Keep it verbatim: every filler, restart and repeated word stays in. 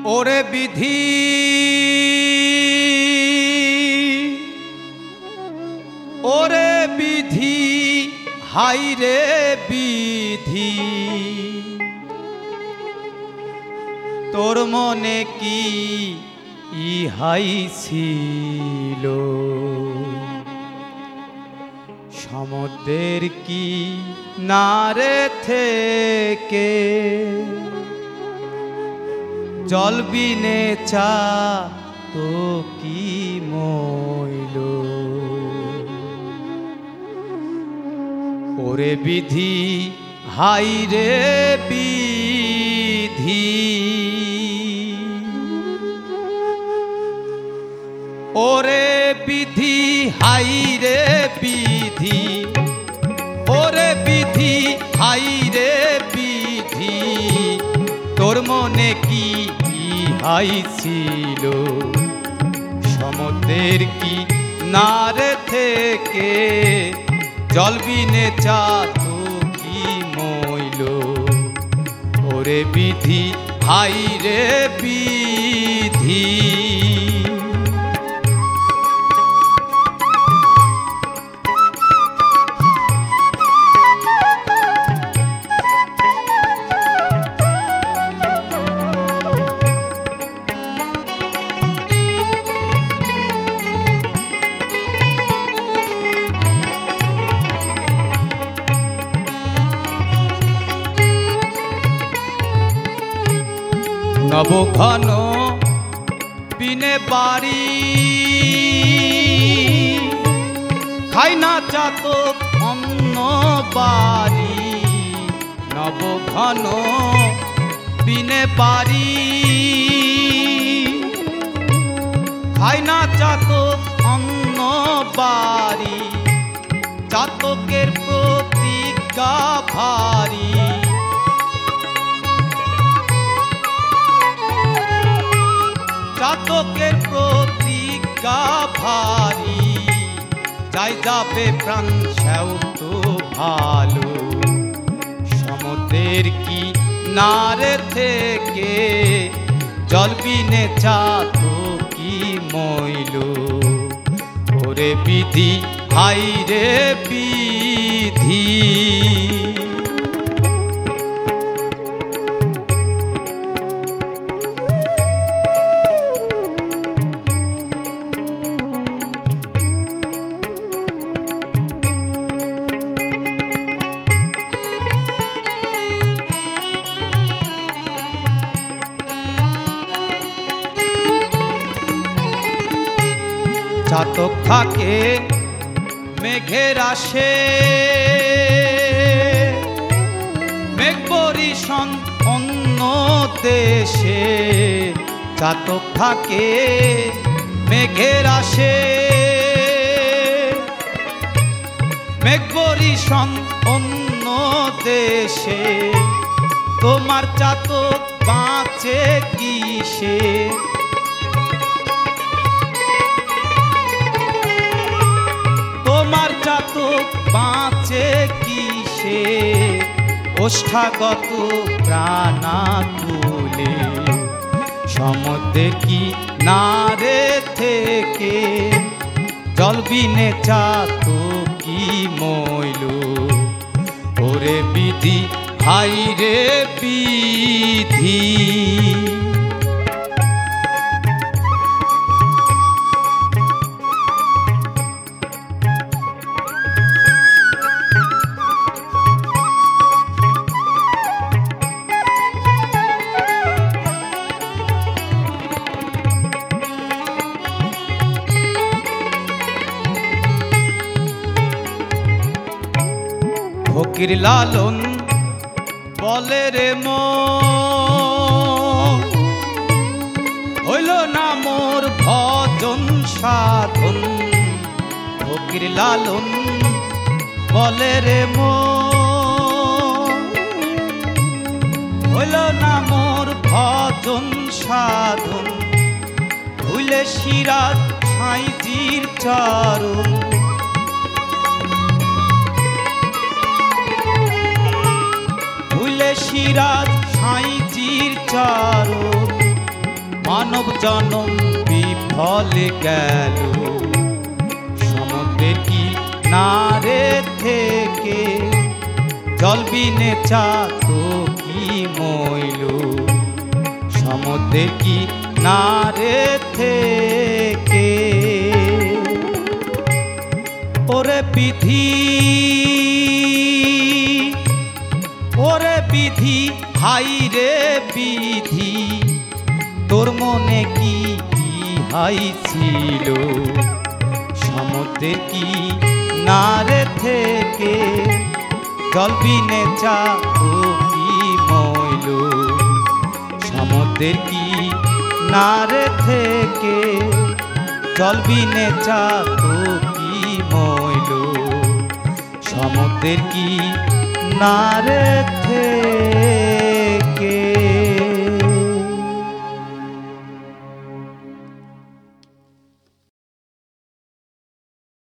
ওরে বিধি ওরে বিধি হাই রে বিধি তোর মনে কি ইহাই ছিল সমুদ্রের কি নারে থেকে জল বিনে চা তো কি মইল ওরে বিধি হাই রে বিধি ওরে বিধি হাই রে বিধি ওরে বিধি হাই রে বিধি তোর মনে কি ইহাই ছিল সমুদ্রের কি নারে থেকে জল বিনে চা তো কি মইল ওরে বিধি হাই রে বিধি নবঘন বিনে বাড়ি খাই না চাতো অন্য বাড়ি নবঘন বিনে বাড়ি খাই না চাতো অন্য বাড়ি চাতকের প্রতিজ্ঞা ভারী চাতকের প্রতিজ্ঞা ভারী যাই যাবে প্রাণ সেও তো ভালো সমুদ্রের কি নারে থেকে জল বিনে চা তো কি মইল ওরে বিধি হাই রে বিধি চাতক থাকে মেঘের আসে মেঘ বরিশন অন্য দেশে চাতক থাকে মেঘের আসে মেঘ বরিশন অন্য দেশে তোমার চাতক বাঁচে কিসে তোমার চাতক বাঁচে কিসে ওষ্ঠাগত প্রাণাকুলে সমুদ্রে কি নারে থেকে জল বিনে চা তো কি মইল ওরে বিধি হাই রে বিধি ফকির লালন বলে রে মন হইল না মোর ভজন সাধন ফকির লালন বলে রে মন হইল না মোর ভজন সাধন ভুলে সিরাজ সাঁইজির চরণ সিরাজ সাঁইজির চরণ মানব জনম বিফলে গেল সমুদ্রে কি নারে থেকে জল বিনে চা তো কি মইল সমুদ্রে কি নারে থেকে ওরে বিধি ওরে বিধি হাই রে বিধি তোর মনে কি হাই ছিল সমুদ্রে কি নারে থেকে জল বিনে চা তো কি মইল সমুদ্রের কি নারে থেকে জল বিনে চা তো কি মইল সমুদ্রের কি নারে থেকে